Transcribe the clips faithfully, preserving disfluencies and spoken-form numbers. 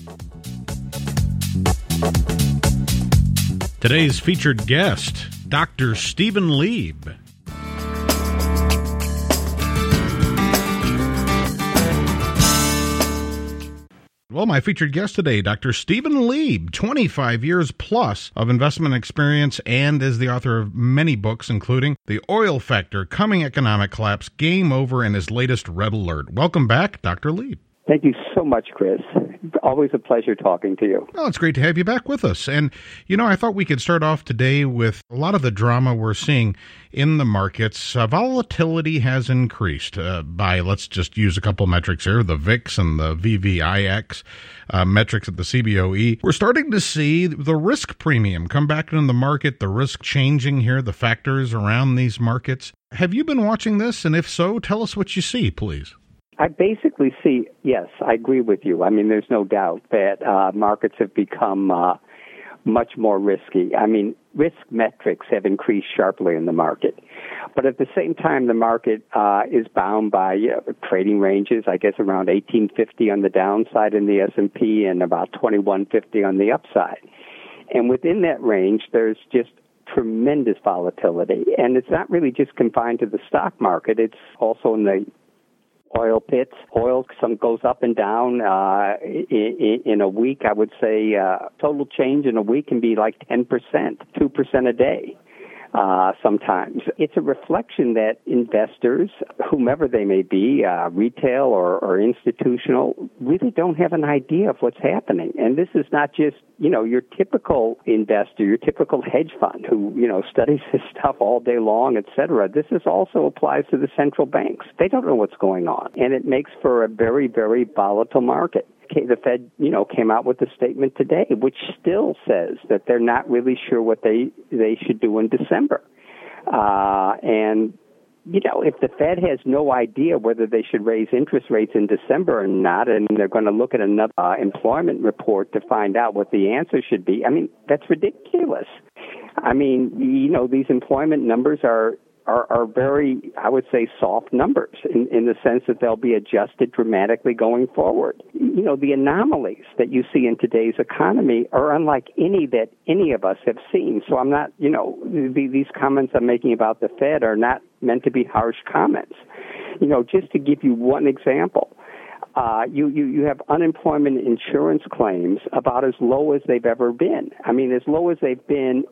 Today's featured guest, Doctor Stephen Lieb. Well, my featured guest today, Doctor Stephen Lieb, twenty-five years plus of investment experience and is the author of many books, including The Oil Factor, Coming Economic Collapse, Game Over, and his latest Red Alert. Welcome back, Doctor Lieb. Thank you so much, Chris. Always a pleasure talking to you. Well, it's great to have you back with us. And, you know, I thought we could start off today with a lot of the drama we're seeing in the markets. Uh, volatility has increased uh, by, let's just use a couple metrics here, the V I X and the V V I X uh, metrics at the C B O E. We're starting to see the risk premium come back into the market, the risk changing here, the factors around these markets. Have you been watching this? And if so, tell us what you see, please. I basically see, yes, I agree with you. I mean, there's no doubt that uh, markets have become uh, much more risky. I mean, risk metrics have increased sharply in the market. But at the same time, the market uh, is bound by you know, trading ranges, I guess around eighteen fifty on the downside in the S and P and about twenty-one fifty on the upside. And within that range, there's just tremendous volatility. And it's not really just confined to the stock market. It's also in the oil pits. Oil some goes up and down uh, in, in a week. I would say uh, total change in a week can be like ten percent, two percent a day. Uh, sometimes. It's a reflection that investors, whomever they may be, uh, retail or, or institutional, really don't have an idea of what's happening. And this is not just, you know, your typical investor, your typical hedge fund who, you know, studies this stuff all day long, et cetera. This is also applies to the central banks. They don't know what's going on. And it makes for a very, very volatile market. The Fed, you know, came out with a statement today, which still says that they're not really sure what they they should do in December. Uh, and, you know, if the Fed has no idea whether they should raise interest rates in December or not, and they're going to look at another uh, employment report to find out what the answer should be, I mean, that's ridiculous. I mean, you know, these employment numbers are Are, are very, I would say, soft numbers in, in the sense that they'll be adjusted dramatically going forward. You know, the anomalies that you see in today's economy are unlike any that any of us have seen. So I'm not, you know, the, these comments I'm making about the Fed are not meant to be harsh comments. You know, just to give you one example, uh, you, you, you have unemployment insurance claims about as low as they've ever been. I mean, as low as they've been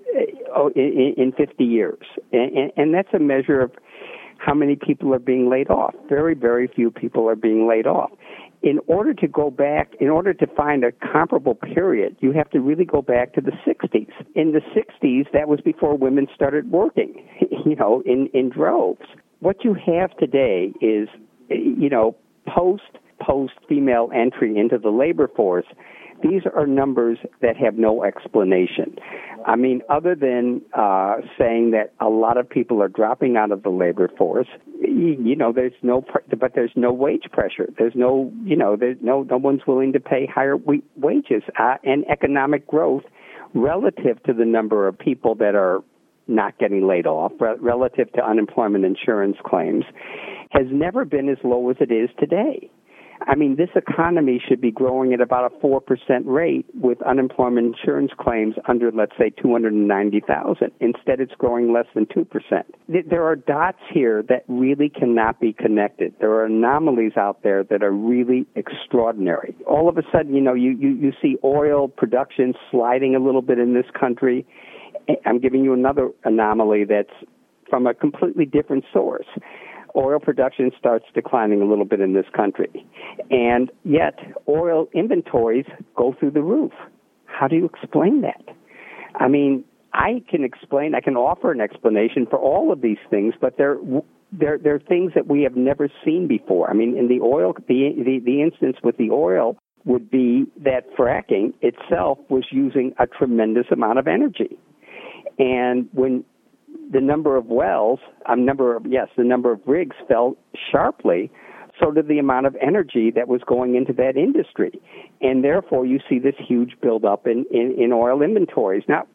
In, in fifty years. And, and that's a measure of how many people are being laid off. Very, very few people are being laid off. In order to go back, in order to find a comparable period, you have to really go back to the sixties. In the sixties, that was before women started working, you know, in, in droves. What you have today is, you know, post, post-female entry into the labor force, these are numbers that have no explanation. I mean, other than uh, saying that a lot of people are dropping out of the labor force, you know, there's no, but there's no wage pressure. There's no, you know, there's no, no one's willing to pay higher wages uh, and economic growth relative to the number of people that are not getting laid off, relative to unemployment insurance claims, has never been as low as it is today. I mean, this economy should be growing at about a four percent rate with unemployment insurance claims under, let's say, two hundred ninety thousand. Instead, it's growing less than two percent. There are dots here that really cannot be connected. There are anomalies out there that are really extraordinary. All of a sudden, you know, you, you, you see oil production sliding a little bit in this country. I'm giving you another anomaly that's from a completely different source. Oil production starts declining a little bit in this country. And yet, oil inventories go through the roof. How do you explain that? I mean, I can explain, I can offer an explanation for all of these things, but they're they're, they're things that we have never seen before. I mean, in the oil, the, the, the instance with the oil would be that fracking itself was using a tremendous amount of energy. And when the number of wells, a number of, yes, the number of rigs fell sharply, so did the amount of energy that was going into that industry. And therefore, you see this huge buildup in, in, in oil inventories. Now,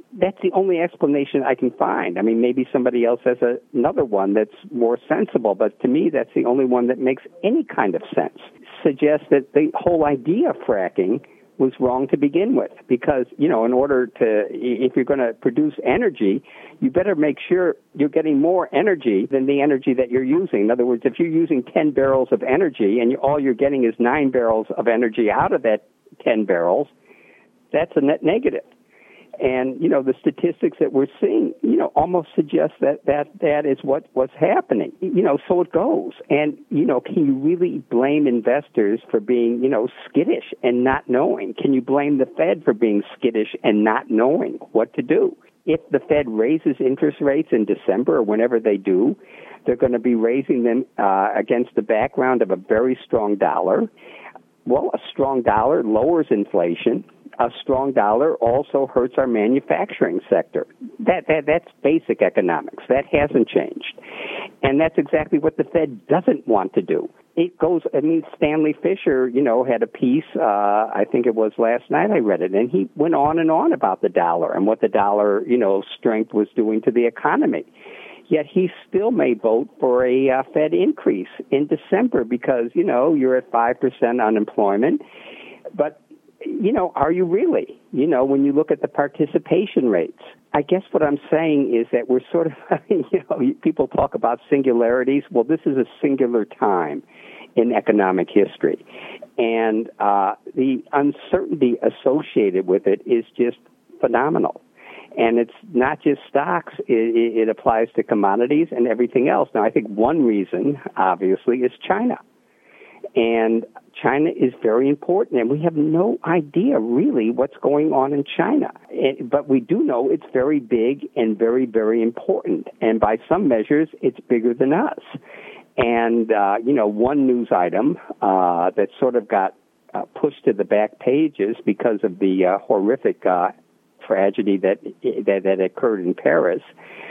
that's the only explanation I can find. I mean, maybe somebody else has a, another one that's more sensible, but to me, that's the only one that makes any kind of sense. Suggests that the whole idea of fracking was wrong to begin with, because, you know, in order to, if you're going to produce energy, you better make sure you're getting more energy than the energy that you're using. In other words, if you're using ten barrels of energy and you, all you're getting is nine barrels of energy out of that ten barrels, that's a net negative. And, you know, the statistics that we're seeing, you know, almost suggest that that, that is what, what's happening. You know, so it goes. And, you know, can you really blame investors for being, you know, skittish and not knowing? Can you blame the Fed for being skittish and not knowing what to do? If the Fed raises interest rates in December or whenever they do, they're going to be raising them uh, against the background of a very strong dollar. Well, a strong dollar lowers inflation. A strong dollar also hurts our manufacturing sector. That, that that's basic economics. That hasn't changed. And that's exactly what the Fed doesn't want to do. It goes, I mean, Stanley Fischer, you know, had a piece, uh, I think it was last night I read it, and he went on and on about the dollar and what the dollar, you know, strength was doing to the economy. Yet he still may vote for a uh, Fed increase in December because, you know, you're at five percent unemployment. But you know, are you really? You know, when you look at the participation rates, I guess what I'm saying is that we're sort of, you know, people talk about singularities. Well, this is a singular time in economic history. And uh, the uncertainty associated with it is just phenomenal. And it's not just stocks. It, it applies to commodities and everything else. Now, I think one reason, obviously, is China. And China is very important, and we have no idea really what's going on in China. It, but we do know it's very big and very, very important. And by some measures, it's bigger than us. And, uh, you know, one news item uh, that sort of got uh, pushed to the back pages because of the uh, horrific uh, tragedy that, that that occurred in Paris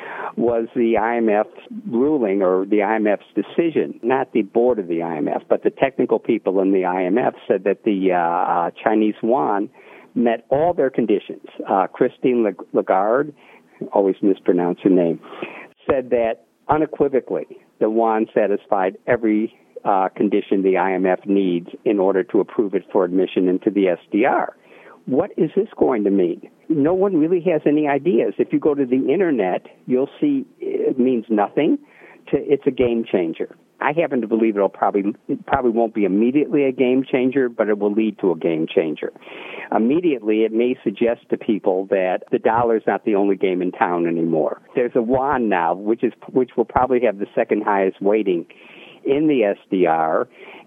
was the I M F's ruling or the I M F's decision, not the board of the I M F, but the technical people in the I M F said that the uh, Chinese yuan met all their conditions. Uh, Christine Lagarde, always mispronounce her name, said that unequivocally the yuan satisfied every uh, condition the I M F needs in order to approve it for admission into the S D R. What is this going to mean? No one really has any ideas. If you go to the Internet, you'll see it means nothing. To, it's a game changer. I happen to believe it'll probably it probably won't be immediately a game changer, but it will lead to a game changer. Immediately, it may suggest to people that the dollar is not the only game in town anymore. There's a yuan now, which is which will probably have the second highest weighting in the S D R,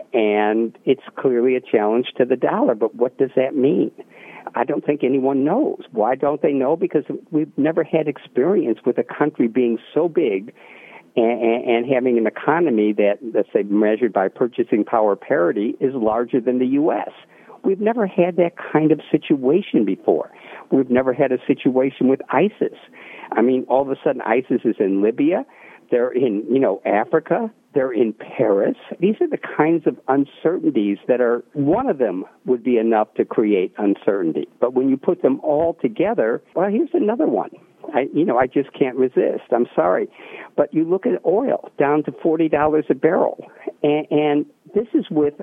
and it's clearly a challenge to the dollar. But what does that mean? I don't think anyone knows. Why don't they know? Because we've never had experience with a country being so big and, and having an economy that, let's say, measured by purchasing power parity, is larger than the U S. We've never had that kind of situation before. We've never had a situation with ISIS. I mean, all of a sudden, ISIS is in Libya. They're in, you know, Africa. They're in Paris. These are the kinds of uncertainties that are, one of them would be enough to create uncertainty. But when you put them all together, well, here's another one. I, you know, I just can't resist. I'm sorry. But you look at oil down to forty dollars a barrel. And, and this is with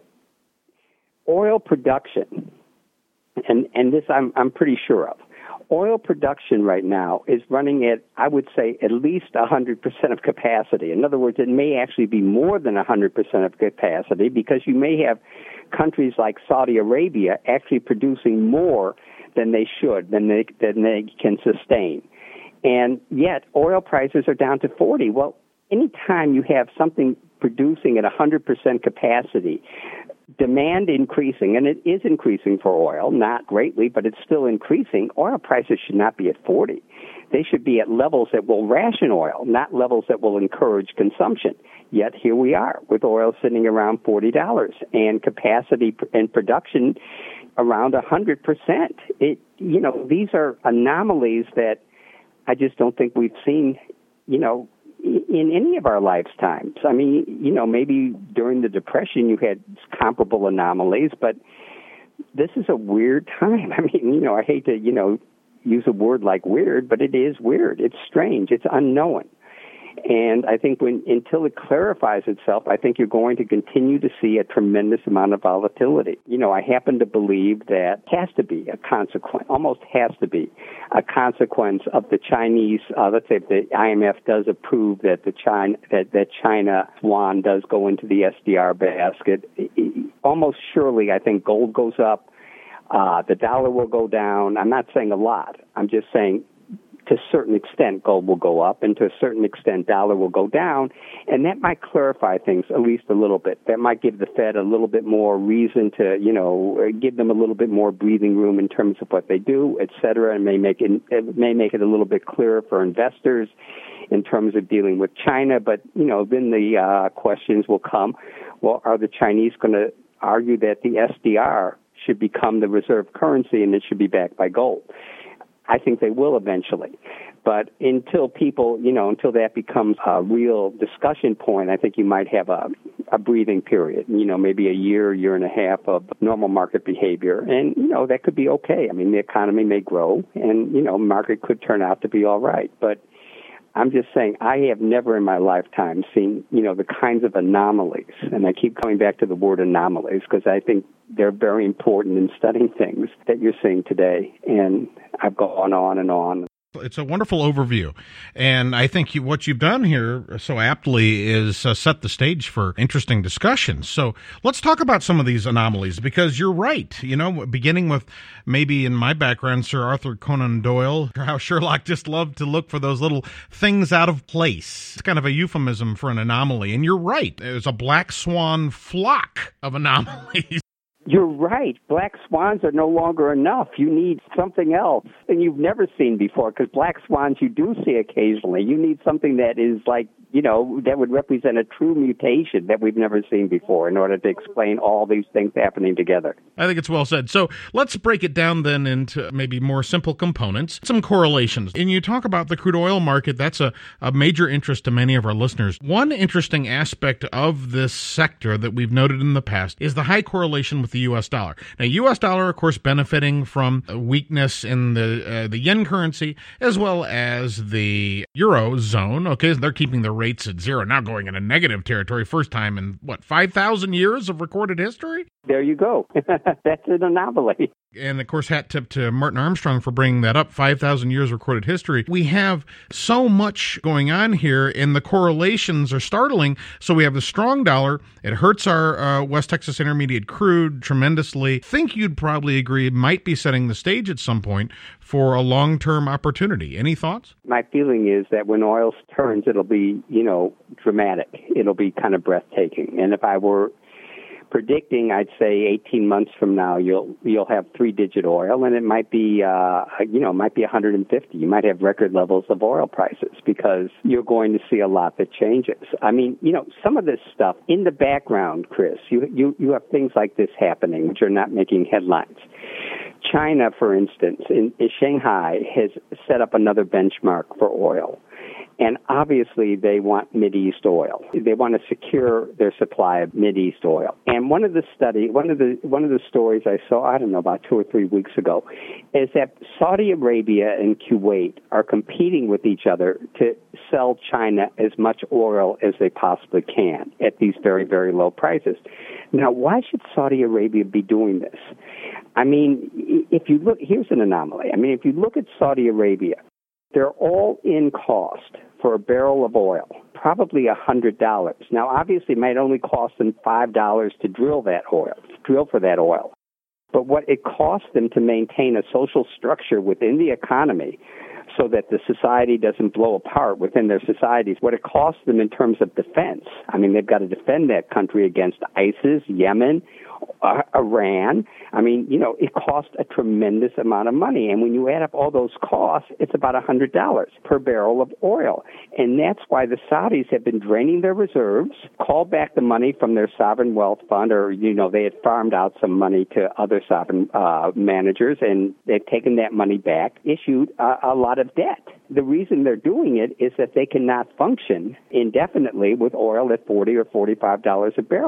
oil production. And, and this I'm, I'm pretty sure of. Oil production right now is running at, I would say, at least one hundred percent of capacity. In other words, it may actually be more than one hundred percent of capacity because you may have countries like Saudi Arabia actually producing more than they should, than they, than they can sustain. And yet, oil prices are down to forty. Well, anytime you have something producing at one hundred percent capacity, demand increasing, and it is increasing for oil, not greatly, but it's still increasing, oil prices should not be at forty. They should be at levels that will ration oil, not levels that will encourage consumption. Yet here we are with oil sitting around forty dollars and capacity and production around one hundred percent. It, you know, these are anomalies that I just don't think we've seen, you know, in any of our lifetimes. I mean, you know, maybe during the Depression you had comparable anomalies, but this is a weird time. I mean, you know, I hate to, you know, use a word like weird, but it is weird. It's strange. It's unknown. And I think when until it clarifies itself, I think you're going to continue to see a tremendous amount of volatility. You know, I happen to believe that has to be a consequence, almost has to be a consequence of the Chinese. Uh, let's say if the I M F does approve that the China that that China yuan does go into the S D R basket, almost surely I think gold goes up, uh, the dollar will go down. I'm not saying a lot. I'm just saying, to a certain extent, gold will go up, and to a certain extent, dollar will go down, and that might clarify things at least a little bit. That might give the Fed a little bit more reason to, you know, give them a little bit more breathing room in terms of what they do, et cetera, and may make it, it may make it a little bit clearer for investors in terms of dealing with China. But, you know, then the uh, questions will come, well, are the Chinese going to argue that the S D R should become the reserve currency and it should be backed by gold? I think they will eventually. But until people, you know, until that becomes a real discussion point, I think you might have a, a breathing period, you know, maybe a year, year and a half of normal market behavior. And, you know, that could be okay. I mean, the economy may grow and, you know, market could turn out to be all right. But I'm just saying I have never in my lifetime seen, you know, the kinds of anomalies. And I keep coming back to the word anomalies because I think they're very important in studying things that you're seeing today. And I've gone on and on. It's a wonderful overview. And I think you, what you've done here so aptly is uh, set the stage for interesting discussions. So let's talk about some of these anomalies, because you're right. You know, beginning with maybe in my background, Sir Arthur Conan Doyle, how Sherlock just loved to look for those little things out of place. It's kind of a euphemism for an anomaly. And you're right. There's a black swan flock of anomalies. You're right. Black swans are no longer enough. You need something else, and you've never seen before, because black swans you do see occasionally. You need something that is like, you know, that would represent a true mutation that we've never seen before in order to explain all these things happening together. I think it's well said. So let's break it down then into maybe more simple components, some correlations. And you talk about the crude oil market. That's a, a major interest to many of our listeners. One interesting aspect of this sector that we've noted in the past is the high correlation with the U S dollar. Now, U S dollar, of course, benefiting from weakness in the uh, the yen currency, as well as the Eurozone. Okay, they're keeping their rates at zero, now going into negative territory, first time in, what, five thousand years of recorded history? There you go. That's an anomaly. And, of course, hat tip to Martin Armstrong for bringing that up, five thousand years recorded history. We have so much going on here, and the correlations are startling. So we have the strong dollar. It hurts our uh, West Texas Intermediate crude tremendously. I think you'd probably agree it might be setting the stage at some point for a long-term opportunity. Any thoughts? My feeling is that when oil turns, it'll be, you know, dramatic. It'll be kind of breathtaking. And if I were predicting, I'd say eighteen months from now, you'll you'll have three-digit oil, and it might be, uh, you know, it might be one hundred fifty. You might have record levels of oil prices because you're going to see a lot that changes. I mean, you know, some of this stuff in the background, Chris, you you you have things like this happening which are not making headlines. China, for instance, in, in Shanghai has set up another benchmark for oil. And obviously, they want Mideast oil. They want to secure their supply of Mideast oil. And one of the study, one of the one of the stories I saw, I don't know, about two or three weeks ago, is that Saudi Arabia and Kuwait are competing with each other to sell China as much oil as they possibly can at these very, very low prices. Now, why should Saudi Arabia be doing this? I mean, if you look, here's an anomaly. I mean, if you look at Saudi Arabia, their all-in cost for a barrel of oil, probably one hundred dollars. Now, obviously, it might only cost them five dollars to drill that oil, drill for that oil. But what it costs them to maintain a social structure within the economy so that the society doesn't blow apart within their societies, what it costs them in terms of defense. I mean, they've got to defend that country against ISIS, Yemen, uh, Iran. I mean, you know, it costs a tremendous amount of money. And when you add up all those costs, it's about one hundred dollars per barrel of oil. And that's why the Saudis have been draining their reserves, called back the money from their sovereign wealth fund, or, you know, they had farmed out some money to other sovereign uh, managers, and they've taken that money back, issued a, a lot of debt. The reason they're doing it is that they cannot function indefinitely with oil at forty or forty-five dollars a barrel.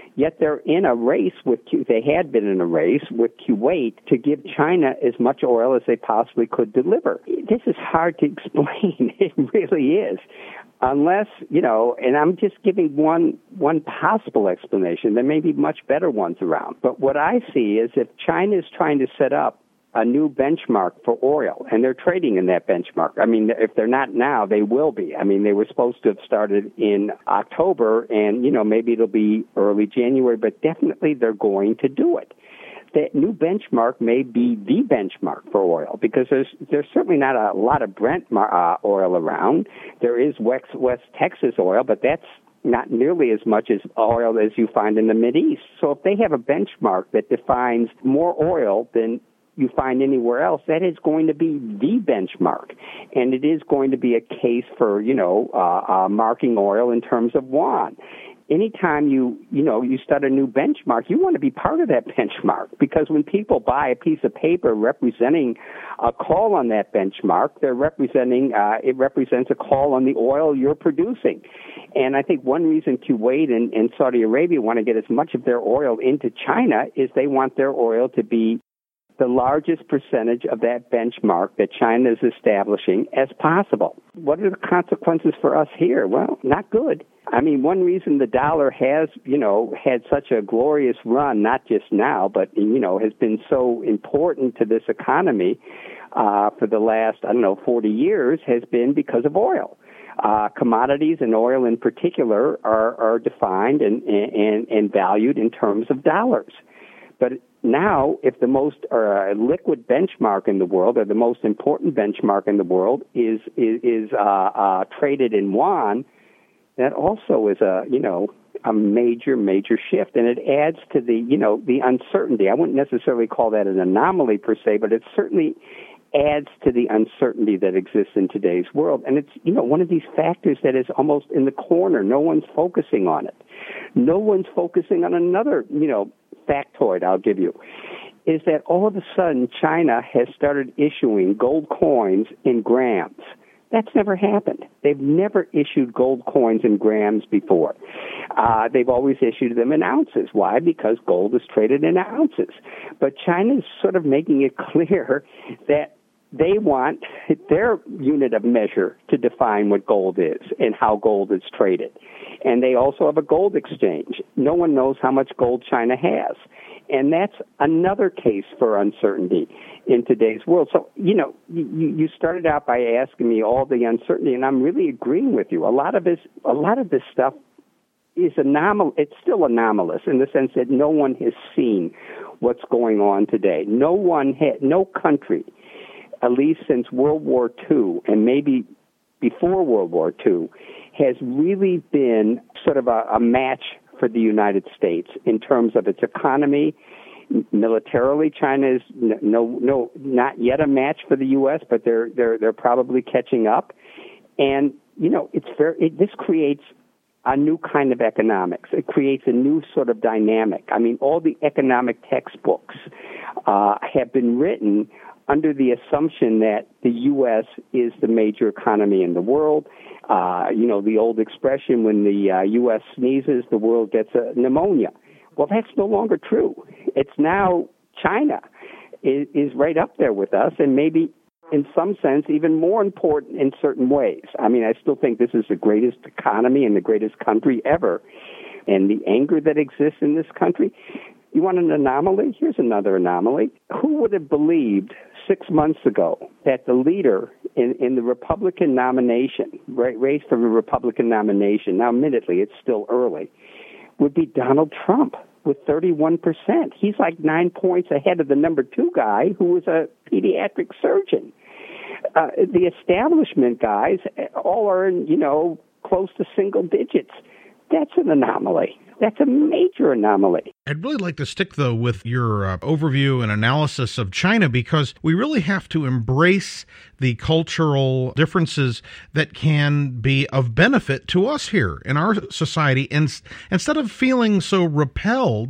Yet they're in a race with, they had been in a race with Kuwait to give China as much oil as they possibly could deliver. This is hard to explain. It really is. Unless, you know, and I'm just giving one one possible explanation. There may be much better ones around. But what I see is if China is trying to set up a new benchmark for oil, and they're trading in that benchmark. I mean, if they're not now, they will be. I mean, they were supposed to have started in October, and, you know, maybe it'll be early January, but definitely they're going to do it. That new benchmark may be the benchmark for oil, because there's there's certainly not a lot of Brent uh, oil around. There is West, West Texas oil, but that's not nearly as much as oil as you find in the Mideast. So if they have a benchmark that defines more oil than you find anywhere else, that is going to be the benchmark. And it is going to be a case for, you know, uh, uh, marking oil in terms of yuan. Anytime you, you know, you start a new benchmark, you want to be part of that benchmark, because when people buy a piece of paper representing a call on that benchmark, they're representing, uh, it represents a call on the oil you're producing. And I think one reason Kuwait and, and Saudi Arabia want to get as much of their oil into China is they want their oil to be the largest percentage of that benchmark that China is establishing as possible. What are the consequences for us here? Well, not good. I mean, one reason the dollar has, you know, had such a glorious run, not just now, but, you know, has been so important to this economy uh, for the last, I don't know, forty years, has been because of oil. Uh, commodities and oil in particular are, are defined and, and, and valued in terms of dollars. But now, if the most uh, liquid benchmark in the world, or the most important benchmark in the world, is is, is uh, uh, traded in yuan, that also is a you know a major major shift, and it adds to the you know the uncertainty. I wouldn't necessarily call that an anomaly per se, but it certainly adds to the uncertainty that exists in today's world. And it's you know one of these factors that is almost in the corner. No one's focusing on it. No one's focusing on another you know. factoid I'll give you, is that all of a sudden China has started issuing gold coins in grams. That's never happened. They've never issued gold coins in grams before. Uh, they've always issued them in ounces. Why? Because gold is traded in ounces. But China's sort of making it clear that they want their unit of measure to define what gold is and how gold is traded. And they also have a gold exchange. No one knows how much gold China has. And that's another case for uncertainty in today's world. So, you know, you, you started out by asking me all the uncertainty, and I'm really agreeing with you. A lot of this, a lot of this stuff is anomal. It's still anomalous in the sense that no one has seen what's going on today. No one had, no country, at least since World War Two, and maybe before World War Two, has really been sort of a, a match for the United States in terms of its economy. Militarily, China is no, no, not yet a match for the U S, but they're they're they're probably catching up. And you know, it's very, it, this creates a new kind of economics. It creates a new sort of dynamic. I mean, all the economic textbooks uh, have been written under the assumption that the U S is the major economy in the world. Uh, you know, the old expression, when the uh, U S sneezes, the world gets a pneumonia. Well, that's no longer true. It's now China is, is right up there with us, and maybe in some sense even more important in certain ways. I mean, I still think this is the greatest economy and the greatest country ever. And the anger that exists in this country, you want an anomaly? Here's another anomaly. Who would have believed six months ago that the leader in, in the Republican nomination, race for the Republican nomination, now admittedly it's still early, would be Donald Trump with thirty-one percent. He's like nine points ahead of the number two guy, who was a pediatric surgeon. Uh, the establishment guys all are in, you know, close to single digits. That's an anomaly. That's a major anomaly. I'd really like to stick, though, with your uh, overview and analysis of China, because we really have to embrace the cultural differences that can be of benefit to us here in our society. And instead of feeling so repelled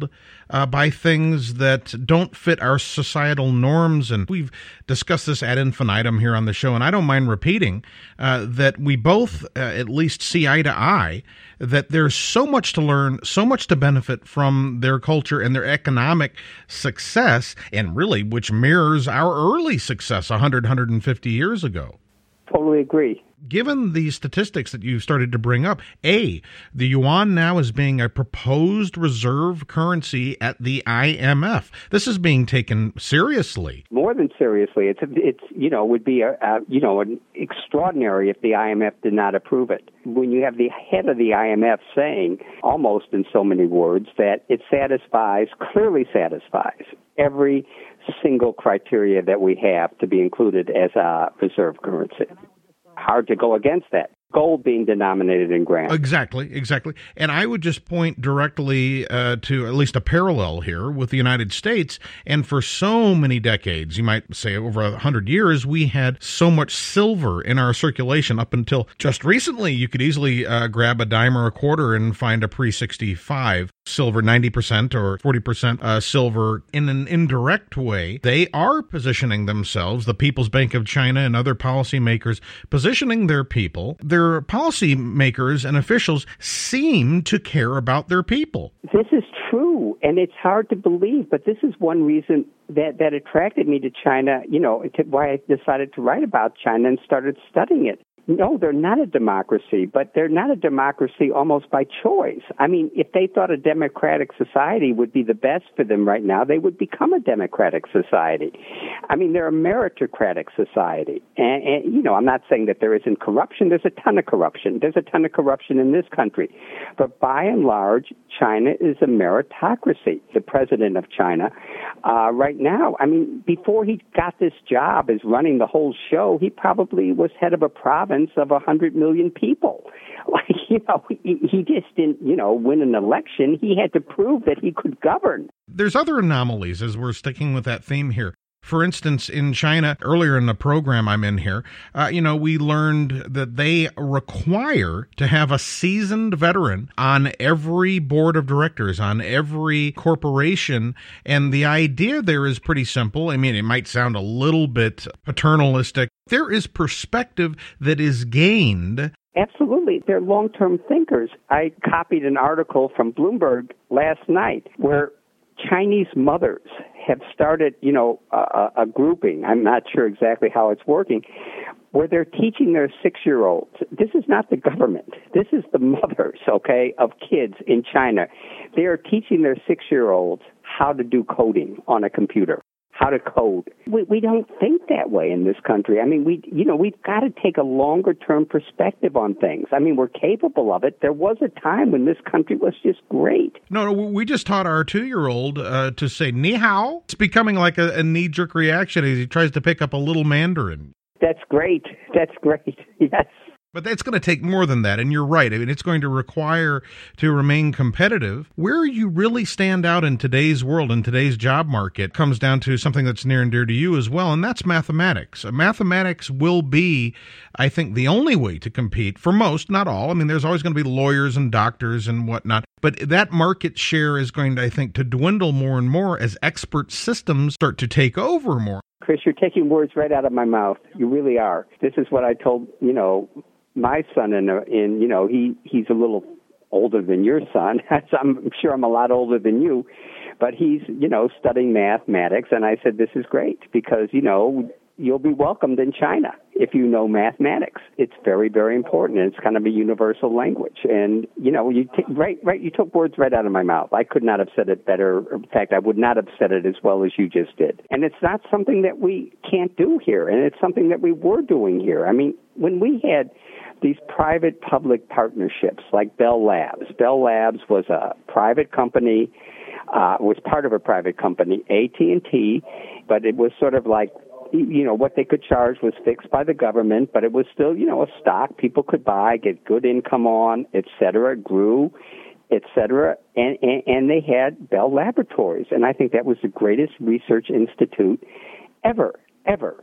uh, buy things that don't fit our societal norms. And we've discussed this ad infinitum here on the show, and I don't mind repeating uh, that we both uh, at least see eye to eye that there's so much to learn, so much to benefit from their culture and their economic success, and really which mirrors our early success one hundred, one hundred fifty years ago. Totally agree. Given the statistics that you've started to bring up, A, the yuan now is being a proposed reserve currency at the I M F. This is being taken seriously. More than seriously. It's, it's you know, would be, a, a you know, an extraordinary if the I M F did not approve it. When you have the head of the I M F saying, almost in so many words, that it satisfies, clearly satisfies, every single criteria that we have to be included as a reserve currency. Hard to go against that. Gold being denominated in grams. Exactly, exactly. And I would just point directly uh, to at least a parallel here with the United States. And for so many decades, you might say over a hundred years, we had so much silver in our circulation up until just recently. You could easily uh, grab a dime or a quarter and find a pre sixty-five silver, ninety percent or forty percent uh, silver in an indirect way. They are positioning themselves, the People's Bank of China and other policymakers, positioning their people. Their policymakers and officials seem to care about their people. This is true, and it's hard to believe, but this is one reason that, that attracted me to China, you know, to why I decided to write about China and started studying it. No, they're not a democracy, but they're not a democracy almost by choice. I mean, if they thought a democratic society would be the best for them right now, they would become a democratic society. I mean, they're a meritocratic society. And, and, you know, I'm not saying that there isn't corruption. There's a ton of corruption. There's a ton of corruption in this country. But by and large, China is a meritocracy. The president of China uh, right now, I mean, before he got this job as running the whole show, he probably was head of a province of a hundred million people. Like, you know, he, he just didn't, you know, win an election. He had to prove that he could govern. There's other anomalies as we're sticking with that theme here. For instance, in China, earlier in the program I'm in here, uh, you know, we learned that they require to have a seasoned veteran on every board of directors, on every corporation. And the idea there is pretty simple. I mean, it might sound a little bit paternalistic. There is perspective that is gained. Absolutely. They're long-term thinkers. I copied an article from Bloomberg last night where Chinese mothers have started, you know, a, a grouping. I'm not sure exactly how it's working, where they're teaching their six-year-olds. This is not the government. This is the mothers, okay, of kids in China. They are teaching their six-year-olds how to do coding on a computer, how to code. We, we don't think that way in this country. I mean, we, you know, we've got to take a longer-term perspective on things. I mean, we're capable of it. There was a time when this country was just great. No, no, we just taught our two-year-old uh, to say ni hao. It's becoming like a, a knee-jerk reaction as he tries to pick up a little Mandarin. That's great. That's great. Yes. But it's going to take more than that, and you're right. I mean, it's going to require to remain competitive. Where you really stand out in today's world, in today's job market, comes down to something that's near and dear to you as well, and that's mathematics. Mathematics will be, I think, the only way to compete for most, not all. I mean, there's always going to be lawyers and doctors and whatnot, but that market share is going to, I think, to dwindle more and more as expert systems start to take over more. Chris, you're taking words right out of my mouth. You really are. This is what I told, you know, my son, in, in you know, he, he's a little older than your son. I'm sure I'm a lot older than you, but he's, you know, studying mathematics. And I said, this is great because, you know, you'll be welcomed in China if you know mathematics. It's very, very important. And it's kind of a universal language. And, you know, you t- right, right, you took words right out of my mouth. I could not have said it better. In fact, I would not have said it as well as you just did. And it's not something that we can't do here. And it's something that we were doing here. I mean, when we had these private-public partnerships like Bell Labs. Bell Labs was a private company, uh, was part of a private company, A T and T, but it was sort of like, you know, what they could charge was fixed by the government, but it was still, you know, a stock people could buy, get good income on, et cetera, grew, et cetera, and, and, and they had Bell Laboratories, and I think that was the greatest research institute ever, ever.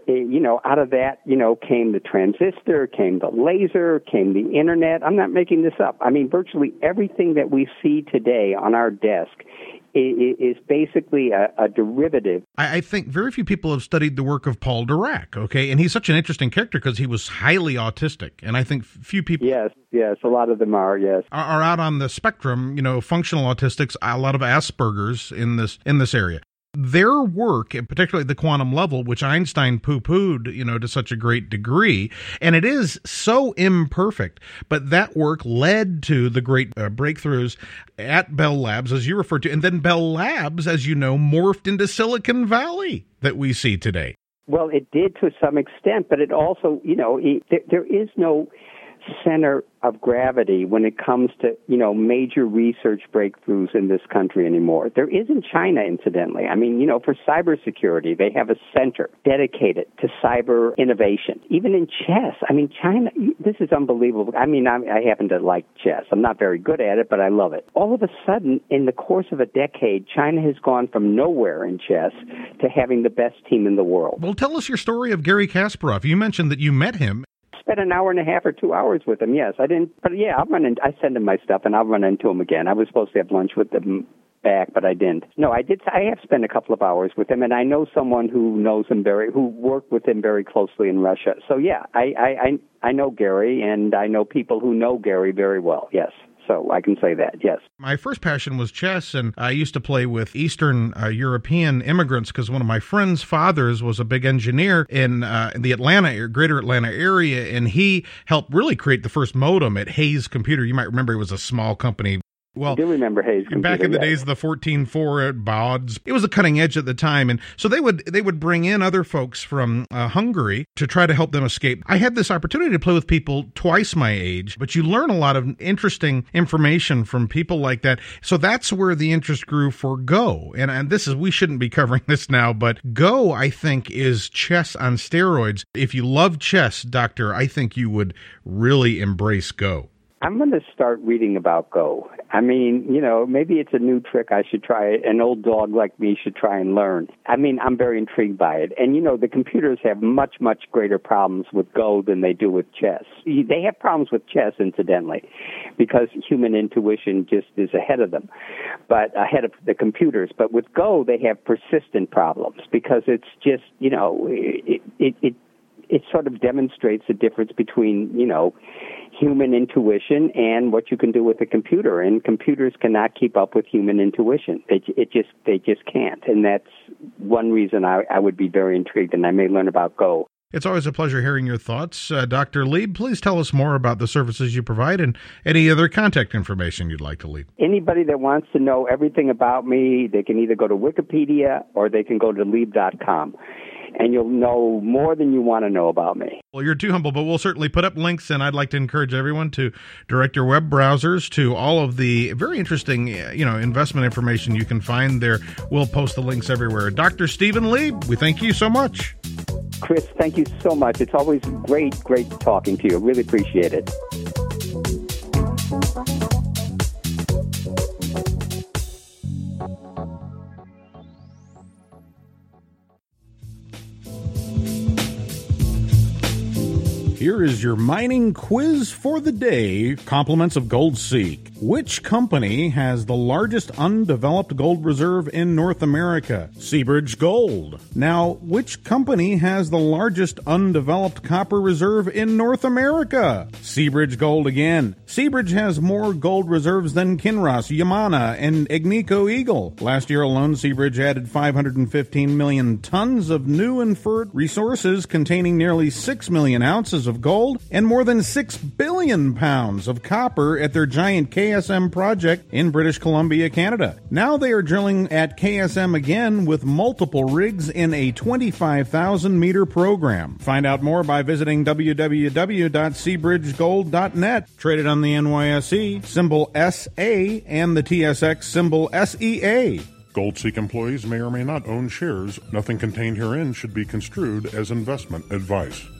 you know, out of that, you know, came the transistor, came the laser, came the internet. I'm not making this up. I mean, virtually everything that we see today on our desk is basically a, a derivative. I think very few people have studied the work of Paul Dirac, okay? And he's such an interesting character because he was highly autistic. And I think few people... Yes, yes, a lot of them are, yes. Are, are out on the spectrum, you know, functional autistics, a lot of Asperger's in this in this area. Their work, and particularly at the quantum level, which Einstein poo-pooed, you know, to such a great degree, and it is so imperfect, but that work led to the great uh, breakthroughs at Bell Labs, as you referred to, and then Bell Labs, as you know, morphed into Silicon Valley that we see today. Well, it did to some extent, but it also, you know, it, there, there is no center of gravity when it comes to, you know, major research breakthroughs in this country anymore. There is in China, incidentally. I mean, you know, for cybersecurity, they have a center dedicated to cyber innovation. Even in chess, I mean, China, this is unbelievable. I mean, I, I happen to like chess. I'm not very good at it, but I love it. All of a sudden, in the course of a decade, China has gone from nowhere in chess to having the best team in the world. Well, tell us your story of Garry Kasparov. You mentioned that you met him. Spent an hour and a half or two hours with him. Yes, I didn't, but yeah, I'll run in, I send him my stuff and I'll run into him again. I was supposed to have lunch with him back, but I didn't. No, I did. I have spent a couple of hours with him, and I know someone who knows him very, who worked with him very closely in Russia. So yeah, I I I, I know Garry, and I know people who know Garry very well. Yes. So I can say that, yes. My first passion was chess, and I used to play with Eastern uh, European immigrants because one of my friend's fathers was a big engineer in, uh, in the Atlanta, greater Atlanta area, and he helped really create the first modem at Hayes Computer. You might remember it was a small company. Well, I do remember Hayes Computer, back in the yes. days of the fourteen four at Bods. It was a cutting edge at the time, and so they would they would bring in other folks from uh, Hungary to try to help them escape. I had this opportunity to play with people twice my age, but you learn a lot of interesting information from people like that. So that's where the interest grew for Go. And and this is we shouldn't be covering this now, but Go, I think, is chess on steroids. If you love chess, Doctor, I think you would really embrace Go. I'm going to start reading about Go. I mean, you know, maybe it's a new trick I should try. An old dog like me should try and learn. I mean, I'm very intrigued by it. And, you know, the computers have much, much greater problems with Go than they do with chess. They have problems with chess, incidentally, because human intuition just is ahead of them, but ahead of the computers. But with Go, they have persistent problems because it's just, you know, it it, it it sort of demonstrates the difference between, you know, human intuition and what you can do with a computer. And computers cannot keep up with human intuition. It, it just they just can't. And that's one reason I, I would be very intrigued, and I may learn about Go. It's always a pleasure hearing your thoughts. Uh, Doctor Lieb, please tell us more about the services you provide and any other contact information you'd like to leave. Anybody that wants to know everything about me, they can either go to Wikipedia or they can go to Lieb dot com. And you'll know more than you want to know about me. Well, you're too humble, but we'll certainly put up links, and I'd like to encourage everyone to direct your web browsers to all of the very interesting, you know, investment information you can find there. We'll post the links everywhere. Doctor Stephen Lieb, we thank you so much. Chris, thank you so much. It's always great, great talking to you. Really appreciate it. Here is your mining quiz for the day, compliments of GoldSeek. Which company has the largest undeveloped gold reserve in North America? Seabridge Gold. Now, which company has the largest undeveloped copper reserve in North America? Seabridge Gold again. Seabridge has more gold reserves than Kinross, Yamana, and Agnico Eagle. Last year alone, Seabridge added five hundred fifteen million tons of new inferred resources containing nearly six million ounces of gold and more than six billion pounds of copper at their giant K S M project in British Columbia, Canada. Now they are drilling at K S M again with multiple rigs in a twenty-five thousand meter program. Find out more by visiting w w w dot seabridge gold dot net. Traded on the N Y S E, symbol S A, and the T S X, symbol S E A. GoldSeek employees may or may not own shares. Nothing contained herein should be construed as investment advice.